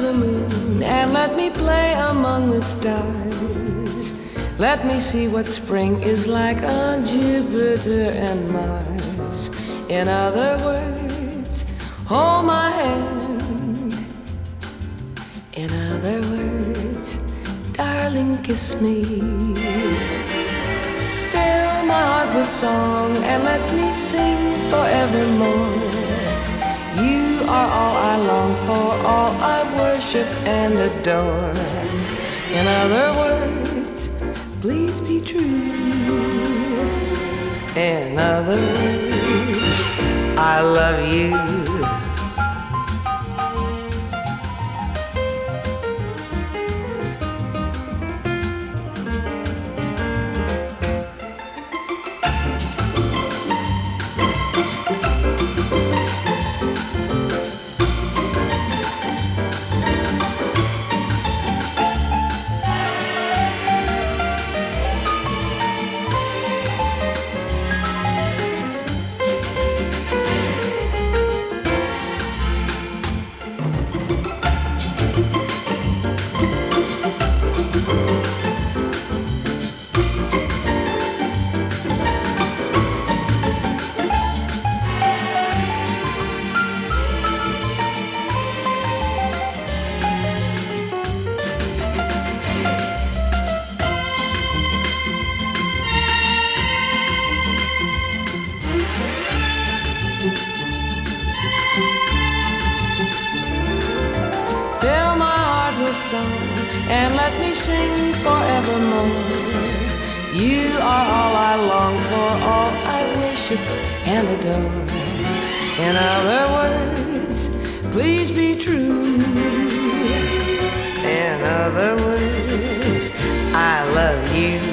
the moon and let me play among the stars. Let me see what spring is like on Jupiter and Mars. In other words, hold my hand. In other words, darling, kiss me. Fill my heart with song and let me sing forevermore. You are all I long for, all I worship and adore. In other words, please be true. In other words, I love you. And let me sing forevermore. You are all I long for, all I worship and adore. In other words, please be true. In other words, I love you.